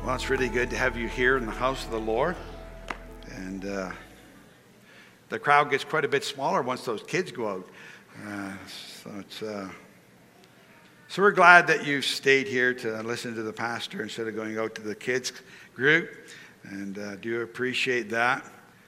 Well, it's really good to have you here in the house of the Lord. And the crowd gets quite a bit smaller once those kids go out. So we're glad that you stayed here to listen to the pastor instead of going out to the kids group. And do appreciate that.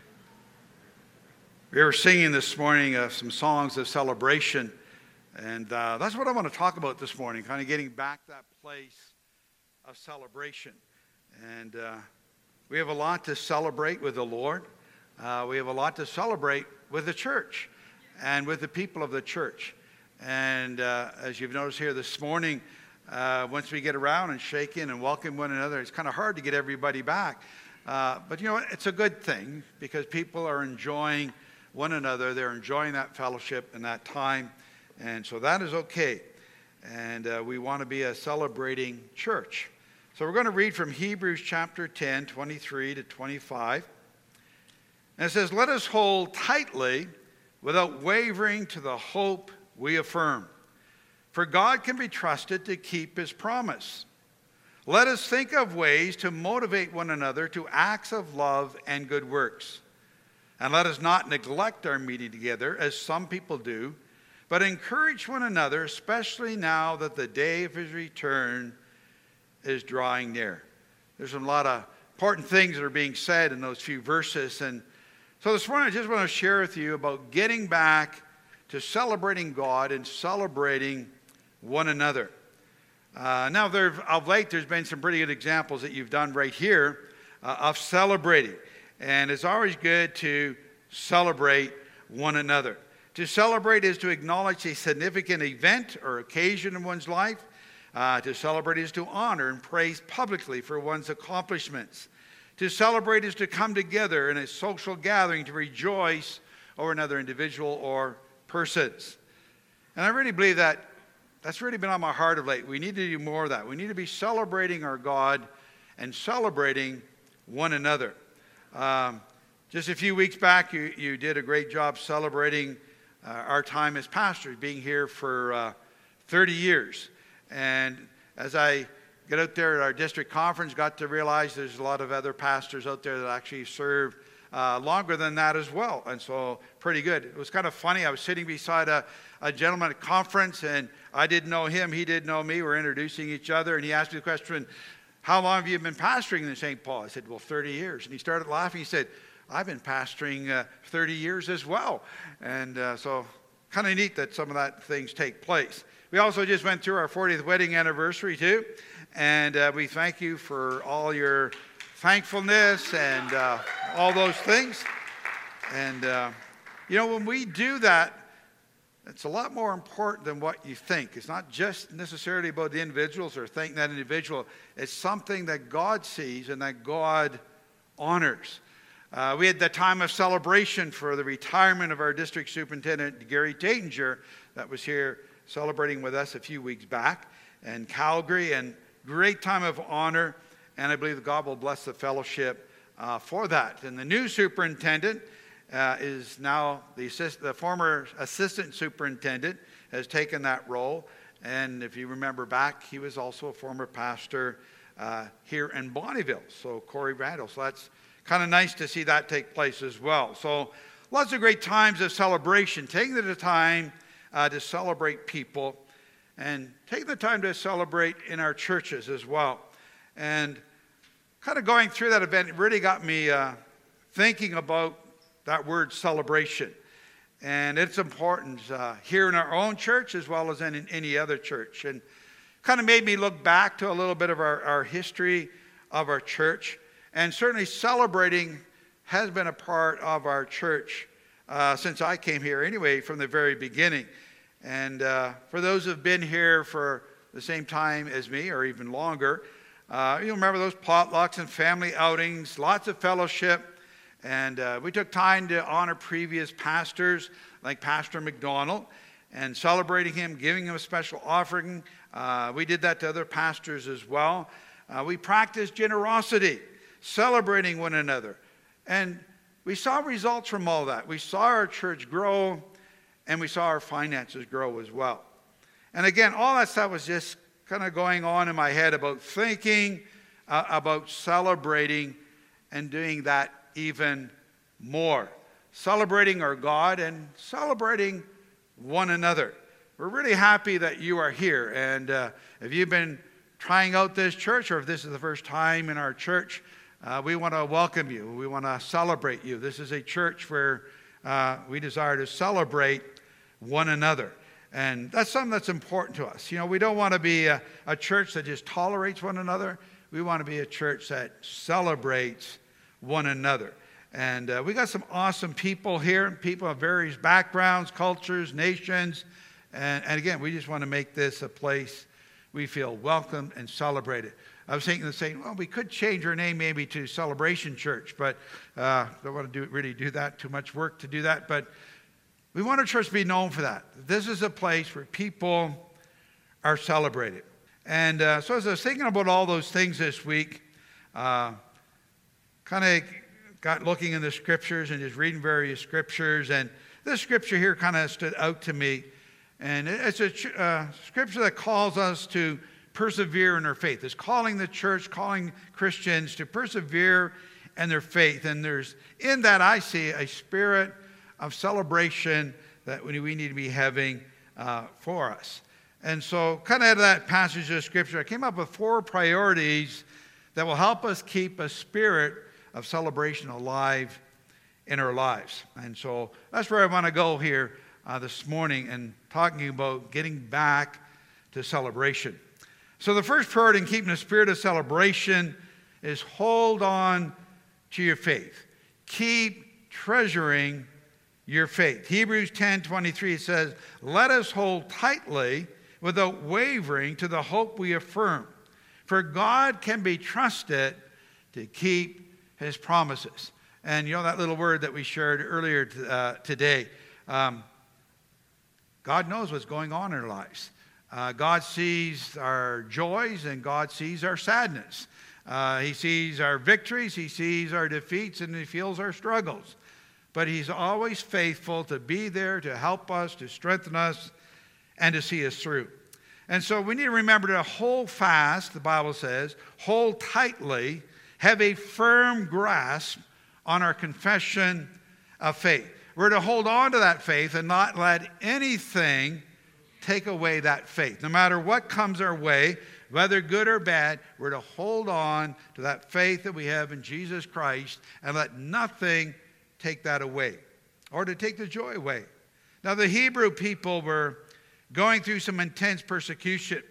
We were singing this morning some songs of celebration. And that's what I want to talk about this morning, kind of getting back to that place of celebration. And we have a lot to celebrate with the Lord. We have a lot to celebrate with the church and with the people of the church. And as you've noticed here this morning, once we get around and shake in and welcome one another, it's kind of hard to get everybody back. But you know what? It's a good thing because people are enjoying one another. They're enjoying that fellowship and that time. And so that is okay. And we want to be a celebrating church. So we're going to read from Hebrews chapter 10, 23 to 25. And it says, "Let us hold tightly without wavering to the hope we affirm. For God can be trusted to keep his promise. Let us think of ways to motivate one another to acts of love and good works. And let us not neglect our meeting together, as some people do, but encourage one another, especially now that the day of his return is drawing near." There's a lot of important things that are being said in those few verses. And so this morning I just want to share with you about getting back to celebrating God and celebrating one another. Now, of late, there's been some pretty good examples that you've done right here of celebrating. And it's always good to celebrate one another. To celebrate is to acknowledge a significant event or occasion in one's life. To celebrate is to honor and praise publicly for one's accomplishments. To celebrate is to come together in a social gathering to rejoice over another individual or persons. And I really believe that that's really been on my heart of late. We need to do more of that. We need to be celebrating our God and celebrating one another. Just a few weeks back, you did a great job celebrating our time as pastors, being here for 30 years. And as I get out there at our district conference, got to realize there's a lot of other pastors out there that actually serve longer than that as well. And so pretty good. It was kind of funny. I was sitting beside a gentleman at a conference, and I didn't know him. He didn't know me. We're introducing each other. And he asked me the question, "How long have you been pastoring in St. Paul?" I said, "Well, 30 years. And he started laughing. He said, "I've been pastoring 30 years as well." And so kind of neat that some of that things take place. We also just went through our 40th wedding anniversary too. And we thank you for all your thankfulness and all those things. And, you know, when we do that, it's a lot more important than what you think. It's not just necessarily about the individuals or thanking that individual. It's something that God sees and that God honors. We had the time of celebration for the retirement of our district superintendent, Gary Tatinger, that was here celebrating with us a few weeks back in Calgary, and great time of honor, and I believe that God will bless the fellowship for that. And the new superintendent is now the former assistant superintendent has taken that role, and if you remember back, he was also a former pastor here in Bonnyville, so Corey Randall. So that's kind of nice to see that take place as well. So lots of great times of celebration, taking the time to celebrate people and taking the time to celebrate in our churches as well. And kind of going through that event, it really got me thinking about that word celebration. And it's important here in our own church as well as in any other church. And kind of made me look back to a little bit of our history of our church. And certainly celebrating has been a part of our church since I came here anyway, from the very beginning. And for those who have been here for the same time as me or even longer, you remember those potlucks and family outings, lots of fellowship. And we took time to honor previous pastors like Pastor McDonald and celebrating him, giving him a special offering. We did that to other pastors as well. We practiced generosity, celebrating one another. And we saw results from all that. We saw our church grow, and we saw our finances grow as well. And again, all that stuff was just kind of going on in my head about thinking about celebrating and doing that even more. Celebrating our God and celebrating one another. We're really happy that you are here. And if you've been trying out this church, or if this is the first time in our church, we want to welcome you. We want to celebrate you. This is a church where we desire to celebrate one another. And that's something that's important to us. You know, we don't want to be a church that just tolerates one another. We want to be a church that celebrates one another. And we got some awesome people here, people of various backgrounds, cultures, nations. And again, we just want to make this a place we feel welcomed and celebrated. I was thinking well, we could change our name maybe to Celebration Church, but don't want to really do that, too much work to do that. But we want our church to be known for that. This is a place where people are celebrated. And so as I was thinking about all those things this week, kind of got looking in the scriptures and just reading various scriptures. And this scripture here kind of stood out to me. And it's a scripture that calls us to persevere in our faith. It's calling the church, calling Christians to persevere in their faith. And there's, in that I see a spirit of celebration that we need to be having for us. And so kind of out of that passage of scripture, I came up with 4 priorities that will help us keep a spirit of celebration alive in our lives. And so that's where I want to go here this morning and talking about getting back to celebration. So the first priority in keeping a spirit of celebration is hold on to your faith. Keep treasuring your faith. Hebrews 10:23 says, "Let us hold tightly without wavering to the hope we affirm. For God can be trusted to keep his promises." And you know that little word that we shared earlier today. God knows what's going on in our lives. God sees our joys and God sees our sadness. He sees our victories, he sees our defeats, and he feels our struggles. But he's always faithful to be there to help us, to strengthen us, and to see us through. And so we need to remember to hold fast, the Bible says, hold tightly, have a firm grasp on our confession of faith. We're to hold on to that faith and not let anything take away that faith. No matter what comes our way, whether good or bad, we're to hold on to that faith that we have in Jesus Christ and let nothing take that away or to take the joy away. Now, the Hebrew people were going through some intense persecution.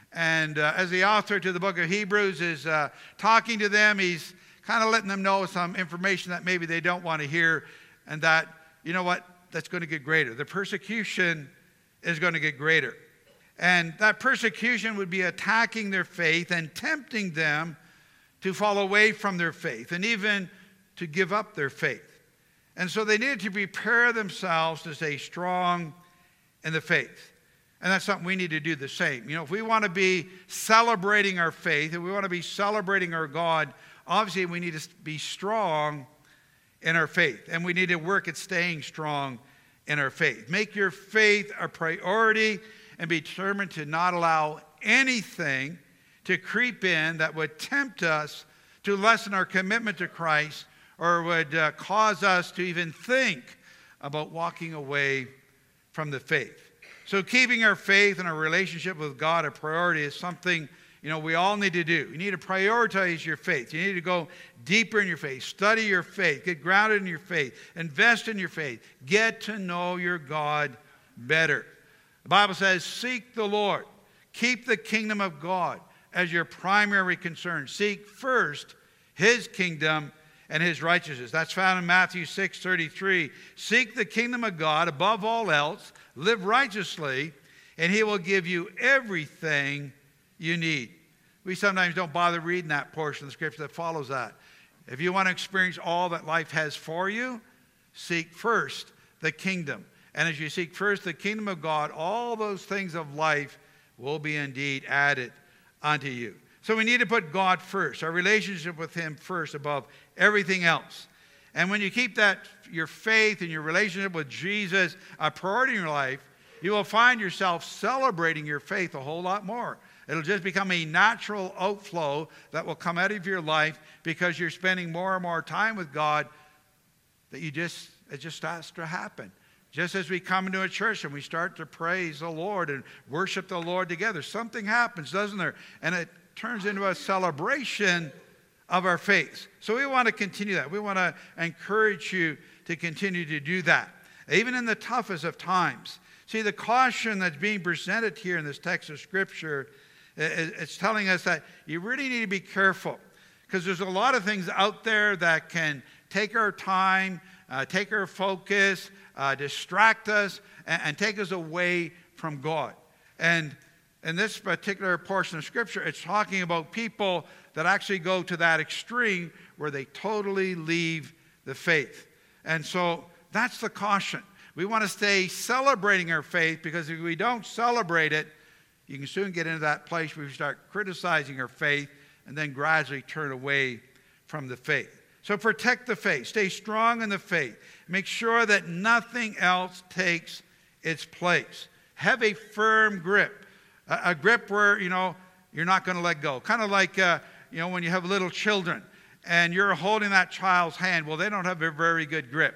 And as the author to the book of Hebrews is talking to them, he's kind of letting them know some information that maybe they don't want to hear, and that, you know what, that's going to get greater. The persecution is going to get greater. And that persecution would be attacking their faith and tempting them to fall away from their faith and even to give up their faith. And so they needed to prepare themselves to stay strong in the faith. And that's something we need to do the same. You know, if we want to be celebrating our faith, if we want to be celebrating our God, obviously we need to be strong in our faith. And we need to work at staying strong in our faith. Make your faith a priority and be determined to not allow anything to creep in that would tempt us to lessen our commitment to Christ or would cause us to even think about walking away from the faith. So keeping our faith and our relationship with God a priority is something, you know, we all need to do. You need to prioritize your faith. You need to go deeper in your faith. Study your faith. Get grounded in your faith. Invest in your faith. Get to know your God better. The Bible says, seek the Lord. Keep the kingdom of God as your primary concern. Seek first his kingdom and his righteousness. That's found in Matthew 6:33. Seek the kingdom of God above all else. Live righteously, and he will give you everything you need. We sometimes don't bother reading that portion of the scripture that follows that. If you want to experience all that life has for you, seek first the kingdom. And as you seek first the kingdom of God, all those things of life will be indeed added unto you. So we need to put God first, our relationship with him first above everything else. And when you keep that, your faith and your relationship with Jesus a priority in your life, you will find yourself celebrating your faith a whole lot more. It'll just become a natural outflow that will come out of your life because you're spending more and more time with God, that it just starts to happen. Just as we come into a church and we start to praise the Lord and worship the Lord together, something happens, doesn't there? And it turns into a celebration of our faith. So we want to continue that. We want to encourage you to continue to do that, even in the toughest of times. See, the caution that's being presented here in this text of Scripture, it's telling us that you really need to be careful, because there's a lot of things out there that can take our time, take our focus, distract us, and take us away from God. And in this particular portion of Scripture, it's talking about people that actually go to that extreme where they totally leave the faith. And so that's the caution. We want to stay celebrating our faith, because if we don't celebrate it, you can soon get into that place where we start criticizing our faith and then gradually turn away from the faith. So protect the faith. Stay strong in the faith. Make sure that nothing else takes its place. Have a firm grip. A grip where, you're not going to let go. Kind of like, when you have little children and you're holding that child's hand. Well, they don't have a very good grip.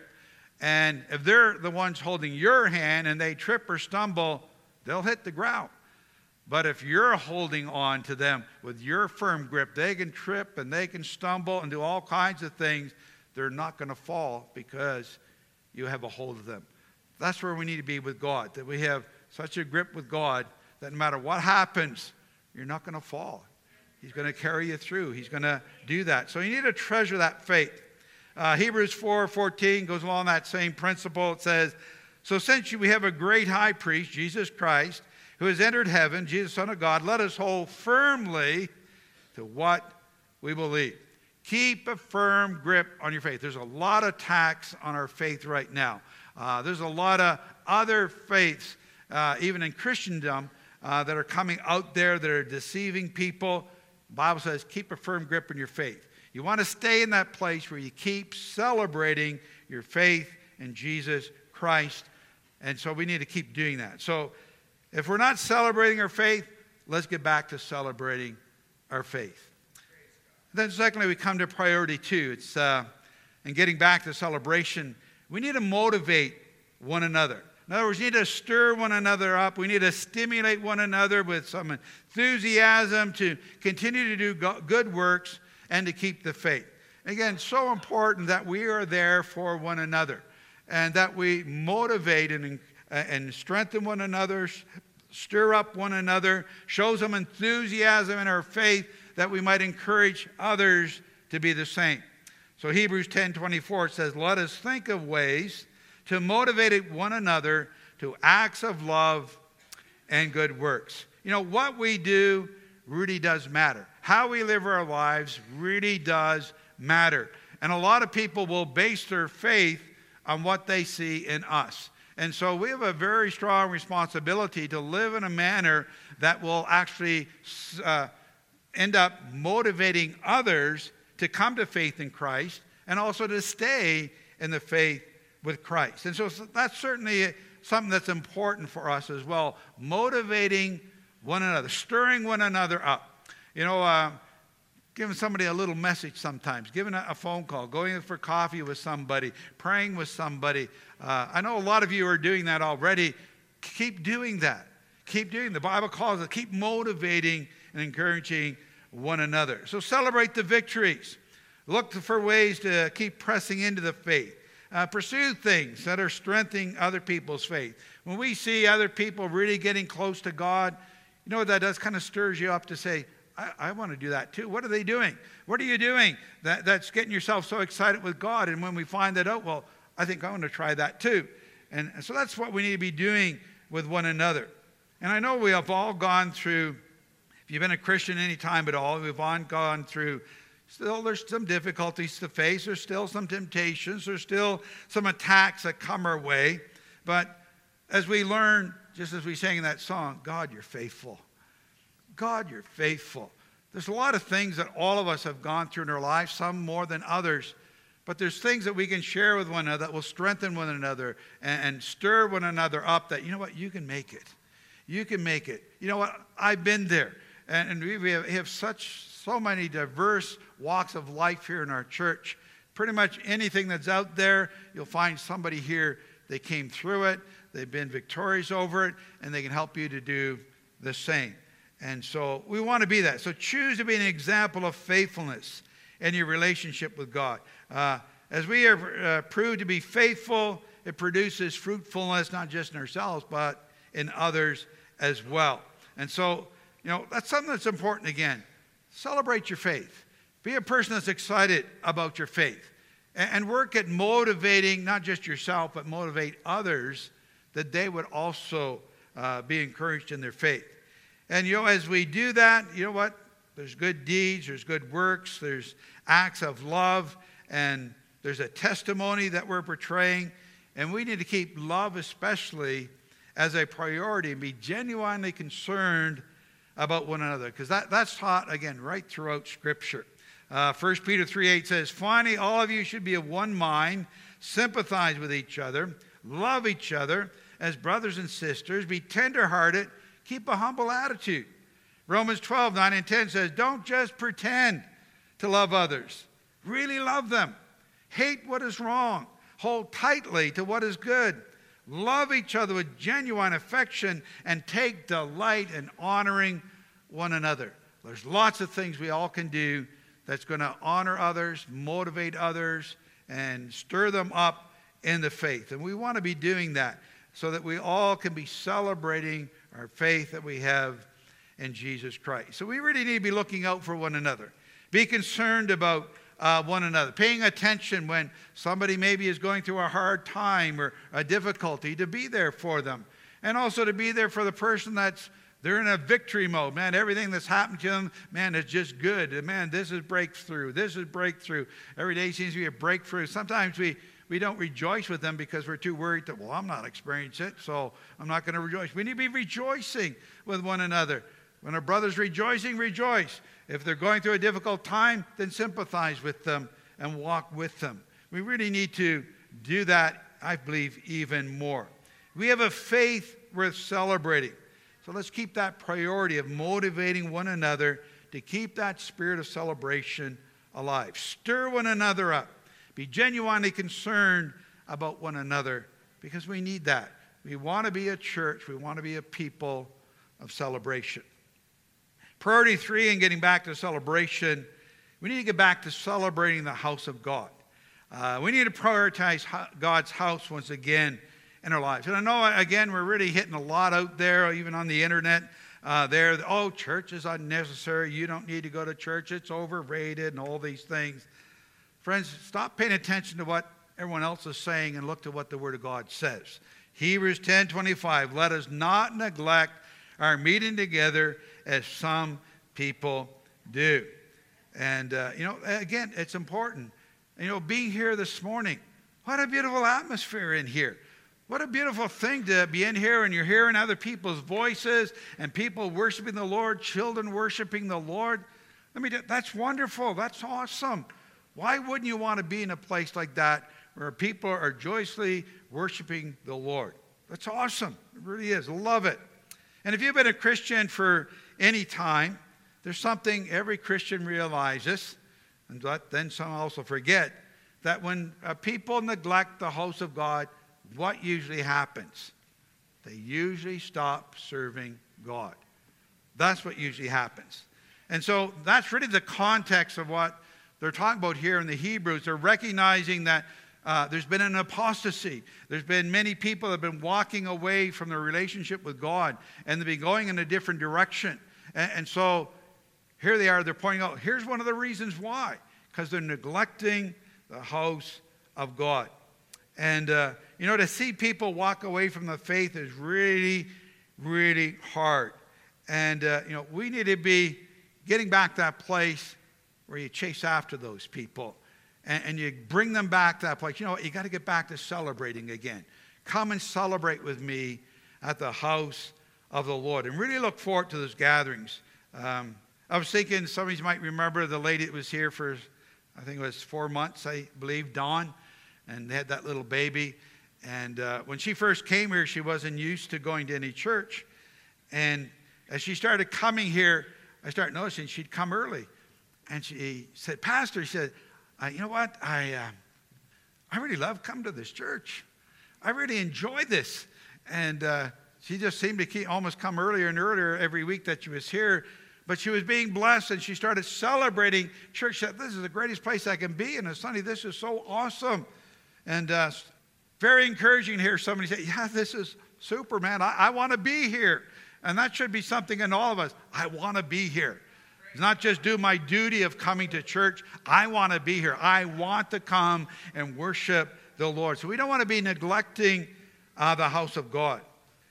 And if they're the ones holding your hand and they trip or stumble, they'll hit the ground. But if you're holding on to them with your firm grip, they can trip and they can stumble and do all kinds of things. They're not going to fall because you have a hold of them. That's where we need to be with God, that we have such a grip with God that no matter what happens, you're not going to fall. He's going to carry you through. He's going to do that. So you need to treasure that faith. Hebrews 4:14 goes along that same principle. It says, so since we have a great high priest, Jesus Christ, who has entered heaven, Jesus, Son of God, let us hold firmly to what we believe. Keep a firm grip on your faith. There's a lot of attacks on our faith right now. There's a lot of other faiths, even in Christendom, that are coming out there that are deceiving people. The Bible says keep a firm grip on your faith. You want to stay in that place where you keep celebrating your faith in Jesus Christ. And so we need to keep doing that. So if we're not celebrating our faith, let's get back to celebrating our faith. Then secondly, we come to priority 2. It's in getting back to celebration, we need to motivate one another. In other words, we need to stir one another up. We need to stimulate one another with some enthusiasm to continue to do good works and to keep the faith. Again, so important that we are there for one another and that we motivate and strengthen one another, stir up one another, show some enthusiasm in our faith that we might encourage others to be the same. So Hebrews 10:24 says, let us think of ways to motivate one another to acts of love and good works. What we do really does matter. How we live our lives really does matter. And a lot of people will base their faith on what they see in us. And so we have a very strong responsibility to live in a manner that will actually end up motivating others to come to faith in Christ and also to stay in the faith with Christ. And so that's certainly something that's important for us as well, motivating one another, stirring one another up. Giving somebody a little message sometimes, giving a phone call, going for coffee with somebody, praying with somebody. I know a lot of you are doing that already. Keep doing that. Keep doing. The Bible calls it, keep motivating and encouraging one another. So celebrate the victories. Look for ways to keep pressing into the faith. Pursue things that are strengthening other people's faith. When we see other people really getting close to God, you know what that does? Kind of stirs you up to say, I want to do that too. What are they doing? What are you doing that's getting yourself so excited with God? And when we find that out, well, I think I want to try that too. And so that's what we need to be doing with one another. And I know we have all gone through, if you've been a Christian any time at all, we've all gone through, still there's some difficulties to face. There's still some temptations. There's still some attacks that come our way. But as we learn, just as we sang in that song, God, you're faithful. God, you're faithful. There's a lot of things that all of us have gone through in our lives, some more than others. But there's things that we can share with one another that will strengthen one another and stir one another up that, you know what, you can make it. You can make it. You know what, I've been there. And we have so many diverse walks of life here in our church. Pretty much anything that's out there, you'll find somebody here. They came through it, they've been victorious over it, and they can help you to do the same. And so we want to be that. So choose to be an example of faithfulness in your relationship with God. As we are proved to be faithful, it produces fruitfulness, not just in ourselves, but in others as well. And so, that's something that's important again. Celebrate your faith. Be a person that's excited about your faith. And work at motivating not just yourself, but motivate others that they would also be encouraged in their faith. And, as we do that, you know what? There's good deeds, there's good works, there's acts of love, and there's a testimony that we're portraying. And we need to keep love especially as a priority and be genuinely concerned about one another. Because that's taught, again, right throughout Scripture. 1 Peter 3:8 says, "Finally, all of you should be of one mind, sympathize with each other, love each other as brothers and sisters, be tenderhearted, keep a humble attitude." Romans 12:9 and 10 says, "Don't just pretend to love others. Really love them. Hate what is wrong. Hold tightly to what is good. Love each other with genuine affection and take delight in honoring one another." There's lots of things we all can do that's going to honor others, motivate others, and stir them up in the faith. And we want to be doing that so that we all can be celebrating our faith that we have in Jesus Christ. So we really need to be looking out for one another. Be concerned about one another, paying attention when somebody maybe is going through a hard time or a difficulty, to be there for them. And also to be there for the person they're in a victory mode. Man, everything that's happened to them, man, it's just good. Man, this is breakthrough. This is breakthrough. Every day seems to be a breakthrough. Sometimes we don't rejoice with them because we're too worried that, well, I'm not experiencing it, so I'm not going to rejoice. We need to be rejoicing with one another. When a brother's rejoicing, rejoice. If they're going through a difficult time, then sympathize with them and walk with them. We really need to do that, I believe, even more. We have a faith worth celebrating. So let's keep that priority of motivating one another to keep that spirit of celebration alive. Stir one another up. Be genuinely concerned about one another because we need that. We want to be a church. We want to be a people of celebration. Priority 3, in getting back to celebration, we need to get back to celebrating the house of God. We need to prioritize God's house once again in our lives. And I know, again, we're really hitting a lot out there, even on the internet. Church is unnecessary. You don't need to go to church. It's overrated and all these things. Friends, stop paying attention to what everyone else is saying and look to what the Word of God says. Hebrews 10:25, "Let us not neglect our meeting together as some people do." And, again, it's important. Being here this morning, what a beautiful atmosphere in here. What a beautiful thing to be in here and you're hearing other people's voices and people worshiping the Lord, children worshiping the Lord. That's wonderful. That's awesome. Why wouldn't you want to be in a place like that where people are joyously worshiping the Lord? That's awesome. It really is. I love it. And if you've been a Christian for any time, there's something every Christian realizes, and then some also forget, that when people neglect the house of God, what usually happens? They usually stop serving God. That's what usually happens. And so that's really the context of what they're talking about here in the Hebrews. They're recognizing that there's been an apostasy. There's been many people that have been walking away from their relationship with God, and they've been going in a different direction. And so here they are. They're pointing out, here's one of the reasons why. Because they're neglecting the house of God. And, to see people walk away from the faith is really, really hard. And, we need to be getting back to that place where you chase after those people and you bring them back to that place. You know what? You got to get back to celebrating again. Come and celebrate with me at the house of the Lord and really look forward to those gatherings. I was thinking, some of you might remember the lady that was here for, I think it was 4 months, I believe, Dawn, and they had that little baby. And when she first came here, she wasn't used to going to any church. And as she started coming here, I started noticing she'd come early. And she said, Pastor, she said, you know what? I really love coming to this church. I really enjoy this. And she just seemed to almost come earlier and earlier every week that she was here. But she was being blessed, and she started celebrating church. She said, this is the greatest place I can be. And Sunday, this is so awesome. And very encouraging to hear somebody say, yeah, this is super, man. I want to be here. And that should be something in all of us. I want to be here. It's not just do my duty of coming to church. I want to be here. I want to come and worship the Lord. So we don't want to be neglecting the house of God.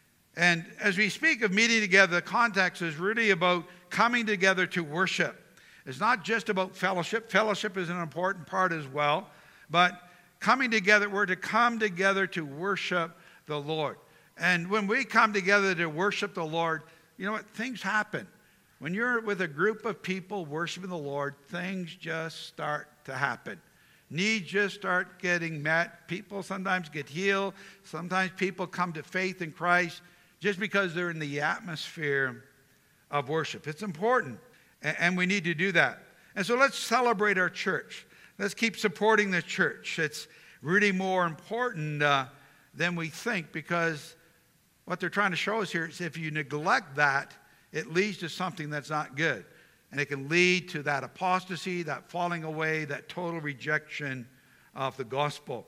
And as we speak of meeting together, the context is really about coming together to worship. It's not just about fellowship. Fellowship is an important part as well. But coming together, we're to come together to worship the Lord. And when we come together to worship the Lord, you know what? Things happen. When you're with a group of people worshiping the Lord, things just start to happen. Needs just start getting met. People sometimes get healed. Sometimes people come to faith in Christ just because they're in the atmosphere of worship. It's important, and we need to do that. And so let's celebrate our church. Let's keep supporting the church. It's really more important than we think, because what they're trying to show us here is if you neglect that, it leads to something that's not good. And it can lead to that apostasy, that falling away, that total rejection of the gospel.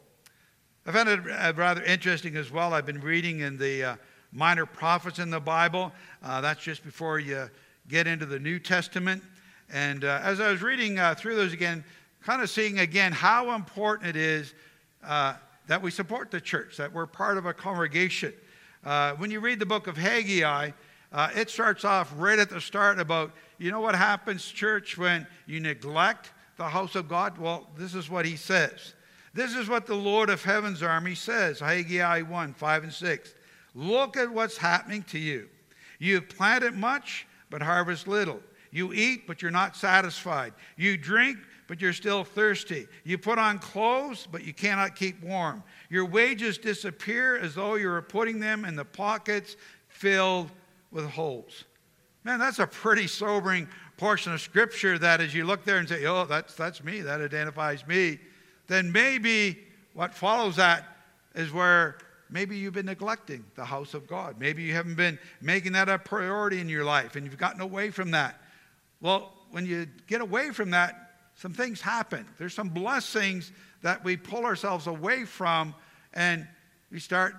I found it rather interesting as well. I've been reading in the minor prophets in the Bible. That's just before you get into the New Testament. And as I was reading through those again, kind of seeing again how important it is that we support the church, that we're part of a congregation. When you read the book of Haggai, it starts off right at the start about, you know what happens, church, when you neglect the house of God? Well, this is what he says. This is what the Lord of Heaven's army says, Haggai 1, 5 and 6. Look at what's happening to you. You have planted much, but harvest little. You eat, but you're not satisfied. You drink, but you're still thirsty. You put on clothes, but you cannot keep warm. Your wages disappear as though you were putting them in the pockets filled with holes. Man, that's a pretty sobering portion of Scripture that as you look there and say, oh, that's me, that identifies me, then maybe what follows that is where maybe you've been neglecting the house of God. Maybe you haven't been making that a priority in your life and you've gotten away from that. Well, when you get away from that, some things happen. There's some blessings that we pull ourselves away from, and we start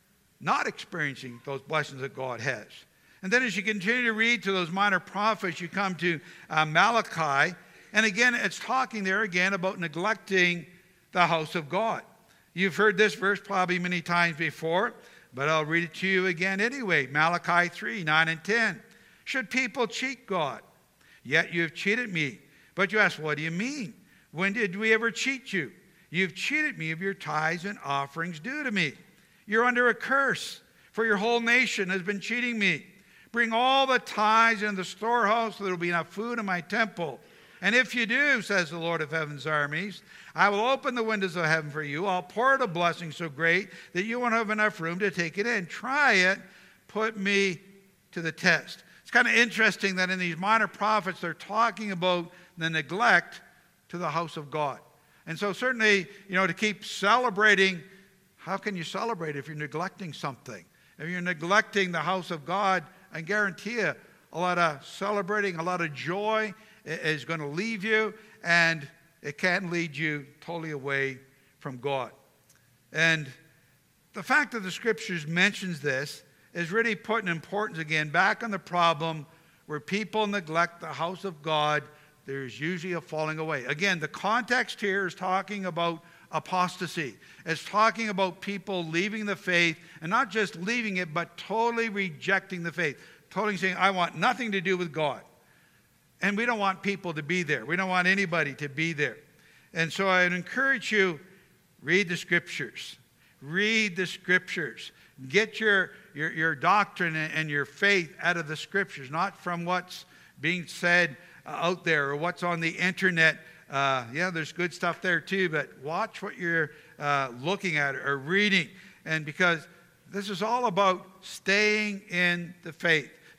not experiencing those blessings that God has. And then as you continue to read to those minor prophets, you come to Malachi. And again, it's talking there again about neglecting the house of God. You've heard this verse probably many times before, but I'll read it to you again anyway. Malachi 3, 9 and 10. Should people cheat God? Yet you have cheated me. But you ask, what do you mean? When did we ever cheat you? You've cheated me of your tithes and offerings due to me. You're under a curse, for your whole nation has been cheating me. Bring all the tithes in the storehouse so there will be enough food in my temple. And if you do, says the Lord of Heaven's armies, I will open the windows of heaven for you. I'll pour out a blessing so great that you won't have enough room to take it in. Try it. Put me to the test. It's kind of interesting that in these minor prophets, they're talking about the neglect to the house of God. And so certainly, to keep celebrating, how can you celebrate if you're neglecting something? If you're neglecting the house of God, I guarantee you a lot of celebrating, a lot of joy is going to leave you, and it can lead you totally away from God. And the fact that the Scriptures mentions this is really putting importance again back on the problem where people neglect the house of God. There's usually a falling away. Again, the context here is talking about apostasy. It's talking about people leaving the faith, and not just leaving it, but totally rejecting the faith. Totally saying, I want nothing to do with God. And we don't want people to be there. We don't want anybody to be there. And so I'd encourage you, read the Scriptures. Read the Scriptures. Get your doctrine and your faith out of the Scriptures, not from what's being said out there or what's on the internet. There's good stuff there too, but watch what you're looking at or reading. And because this is all about staying in the faith,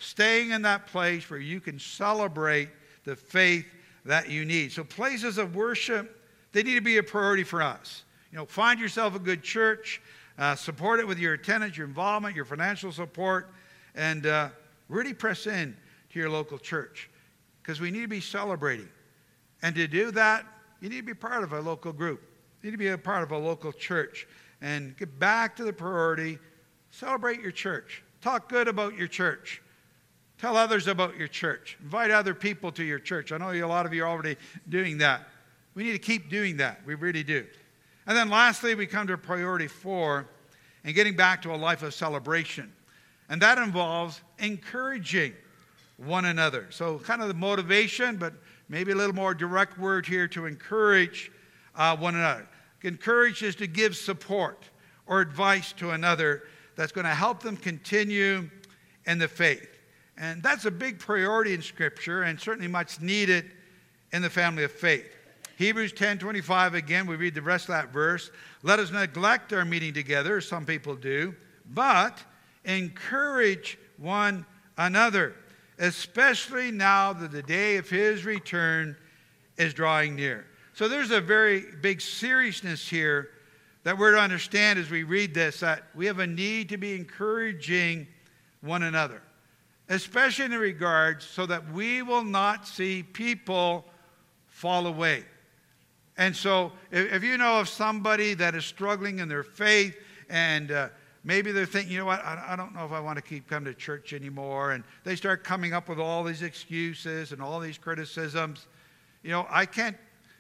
staying in that place where you can celebrate the faith that you need. So places of worship, they need to be a priority for us. Find yourself a good church, support it with your attendance, your involvement, your financial support, and really press in to your local church, because we need to be celebrating. And to do that, you need to be part of a local group. You need to be a part of a local church. And get back to the priority. Celebrate your church. Talk good about your church. Tell others about your church. Invite other people to your church. I know a lot of you are already doing that. We need to keep doing that. We really do. And then lastly, we come to priority 4, and getting back to a life of celebration. And that involves encouraging one another. So kind of the motivation, but maybe a little more direct word here, to encourage one another. Encourage is to give support or advice to another that's going to help them continue in the faith. And that's a big priority in Scripture, and certainly much needed in the family of faith. Hebrews 10:25, again, we read the rest of that verse. Let us neglect our meeting together, as some people do, but encourage one another, especially now that the day of his return is drawing near. So there's a very big seriousness here that we're to understand as we read this, that we have a need to be encouraging one another, especially in regards so that we will not see people fall away. And so if you know of somebody that is struggling in their faith, and maybe they're thinking, I don't know if I want to keep coming to church anymore, and they start coming up with all these excuses and all these criticisms. I can't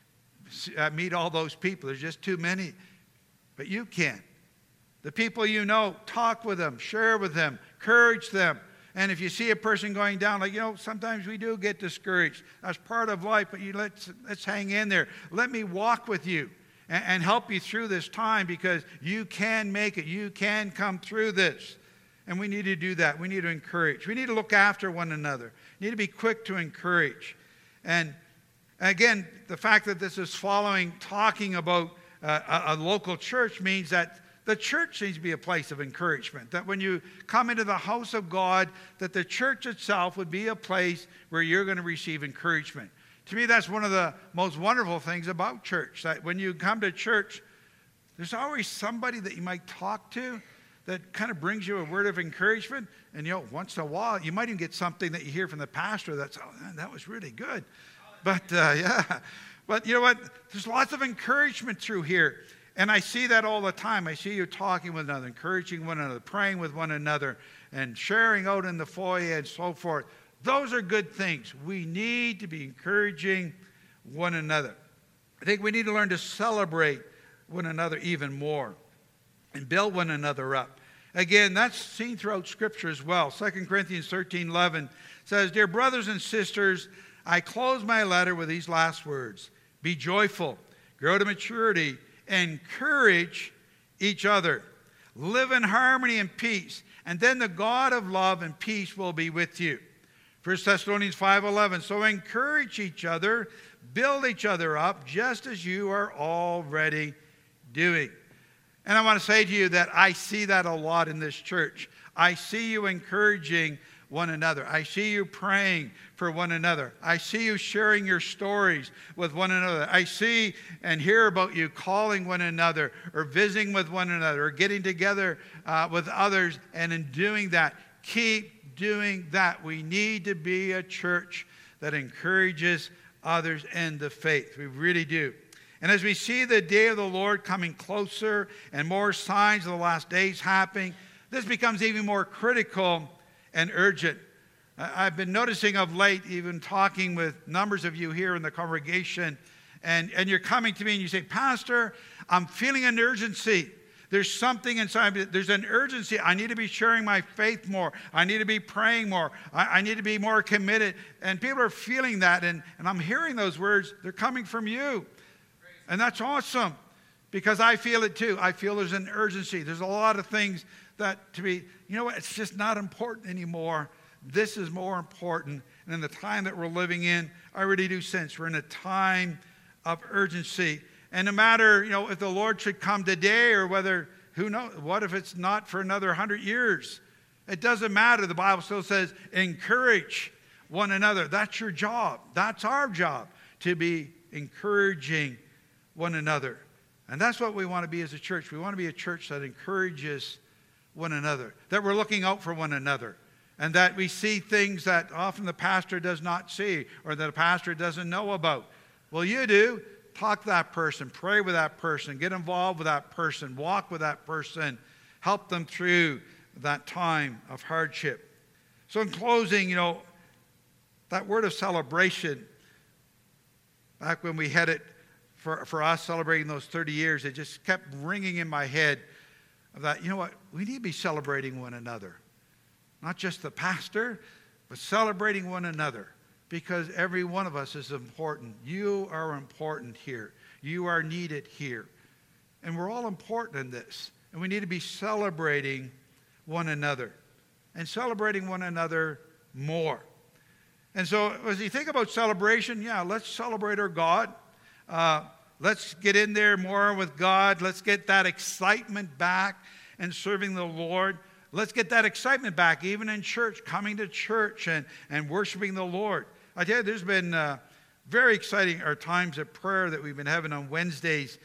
meet all those people. There's just too many. But you can. The people you know, talk with them, share with them, encourage them. And if you see a person going down, sometimes we do get discouraged. That's part of life, but let's hang in there. Let me walk with you and help you through this time, because you can make it. You can come through this. And we need to do that. We need to encourage. We need to look after one another. We need to be quick to encourage. And again, the fact that this is talking about a local church means that the church needs to be a place of encouragement. That when you come into the house of God, that the church itself would be a place where you're going to receive encouragement. To me, that's one of the most wonderful things about church. That when you come to church, there's always somebody that you might talk to that kind of brings you a word of encouragement. And once in a while, you might even get something that you hear from the pastor that's, that was really good. But But you know what? There's lots of encouragement through here. And I see that all the time. I see you talking with one another, encouraging one another, praying with one another, and sharing out in the foyer and so forth. Those are good things. We need to be encouraging one another. I think we need to learn to celebrate one another even more and build one another up. Again, that's seen throughout Scripture as well. 2 Corinthians 13:11 says, "Dear brothers and sisters, I close my letter with these last words. Be joyful, grow to maturity, encourage each other. Live in harmony and peace, and then the God of love and peace will be with you." 1 Thessalonians 5:11, "So encourage each other, build each other up, just as you are already doing." And I want to say to you that I see that a lot in this church. I see you encouraging one another. I see you praying for one another. I see you sharing your stories with one another. I see and hear about you calling one another or visiting with one another or getting together with others. And in doing that, keep doing that. We need to be a church that encourages others in the faith. We really do. And as we see the day of the Lord coming closer and more signs of the last days happening, this becomes even more critical and urgent. I've been noticing of late, even talking with numbers of you here in the congregation, and you're coming to me and you say, "Pastor, I'm feeling an urgency. There's something inside me. There's an urgency. I need to be sharing my faith more. I need to be praying more. I need to be more committed." And people are feeling that, and I'm hearing those words. They're coming from you. And that's awesome, because I feel it too. I feel there's an urgency. There's a lot of things that to be, it's just not important anymore. This is more important. And in the time that we're living in, I really do sense we're in a time of urgency. And no matter, if the Lord should come today or whether, who knows, what if it's not for another 100 years? It doesn't matter. The Bible still says encourage one another. That's your job. That's our job, to be encouraging one another. And that's what we want to be as a church. We want to be a church that encourages one another, that we're looking out for one another, and that we see things that often the pastor does not see or that a pastor doesn't know about. Well, you do. Talk to that person, pray with that person, get involved with that person, walk with that person, help them through that time of hardship. So in closing, that word of celebration, back when we had it for us celebrating those 30 years, it just kept ringing in my head of that, we need to be celebrating one another. Not just the pastor, but celebrating one another. Because every one of us is important. You are important here. You are needed here. And we're all important in this. And we need to be celebrating one another. And celebrating one another more. And so as you think about celebration, let's celebrate our God. Let's get in there more with God. Let's get that excitement back in serving the Lord. Let's get that excitement back, even in church, coming to church and worshiping the Lord. I tell you, there's been very exciting times of prayer that we've been having on Wednesdays.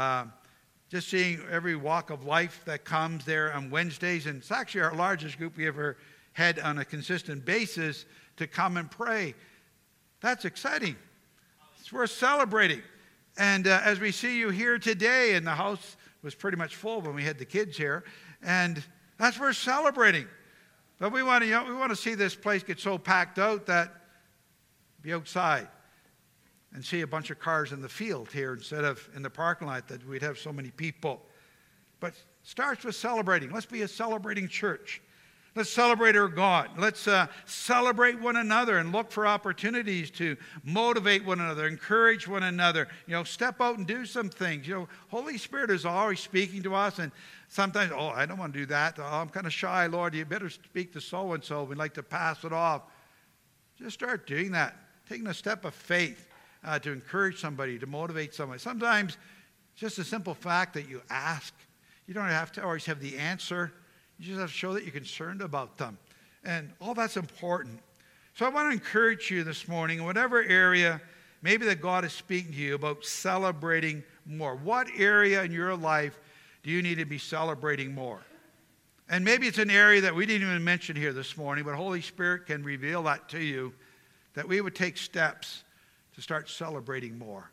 Just seeing every walk of life that comes there on Wednesdays. And it's actually our largest group we ever had on a consistent basis to come and pray. That's exciting. We're celebrating. And as we see you here today, and the house was pretty much full when we had the kids here, and that's what we're celebrating. But we want to see this place get so packed out that be outside and see a bunch of cars in the field here instead of in the parking lot, that we'd have so many people. But it starts with celebrating. Let's be a celebrating church. Let's celebrate our God. Let's celebrate one another and look for opportunities to motivate one another, encourage one another. Step out and do some things. Holy Spirit is always speaking to us, and sometimes, I don't want to do that. I'm kind of shy, Lord. You better speak to so-and-so. We'd like to pass it off. Just start doing that. Taking a step of faith to encourage somebody, to motivate somebody. Sometimes just the simple fact that you ask. You don't have to always have the answer. You just have to show that you're concerned about them. And all that's important. So I want to encourage you this morning, in whatever area maybe that God is speaking to you about celebrating more. What area in your life do you need to be celebrating more? And maybe it's an area that we didn't even mention here this morning, but Holy Spirit can reveal that to you, that we would take steps to start celebrating more.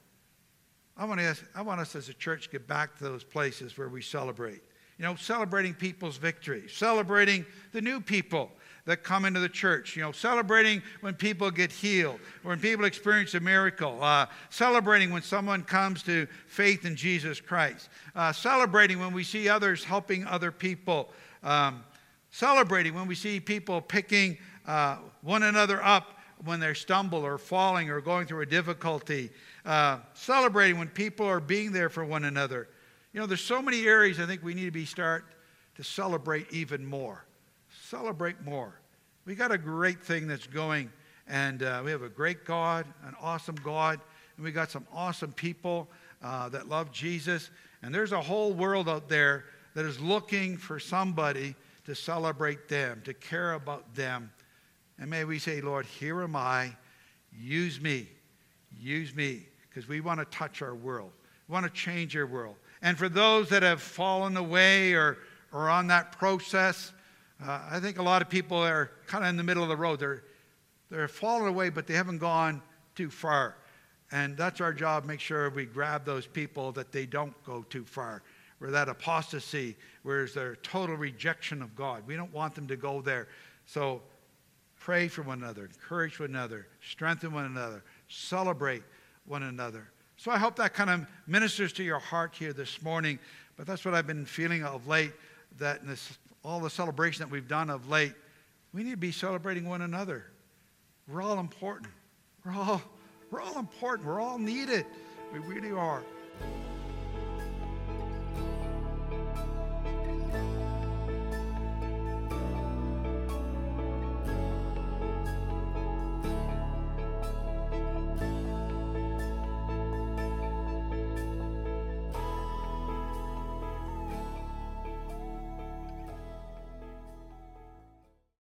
I want us as a church to get back to those places where we celebrate. Celebrating people's victory, celebrating the new people that come into the church, celebrating when people get healed, when people experience a miracle, celebrating when someone comes to faith in Jesus Christ, celebrating when we see others helping other people, celebrating when we see people picking one another up when they stumble or falling or going through a difficulty, celebrating when people are being there for one another. There's so many areas I think we need to start to celebrate even more. Celebrate more. We got a great thing that's going, and we have a great God, an awesome God, and we got some awesome people that love Jesus. And there's a whole world out there that is looking for somebody to celebrate them, to care about them. And may we say, Lord, here am I. Use me. Use me. Because we want to touch our world. We want to change our world. And for those that have fallen away or on that process, I think a lot of people are kind of in the middle of the road. They're fallen away, but they haven't gone too far. And that's our job, make sure we grab those people that they don't go too far. Where that apostasy, where there's their total rejection of God. We don't want them to go there. So pray for one another, encourage one another, strengthen one another, celebrate one another. So I hope that kind of ministers to your heart here this morning. But that's what I've been feeling of late, that in this, all the celebration that we've done of late, we need to be celebrating one another. We're all important. We're all important. We're all needed. We really are.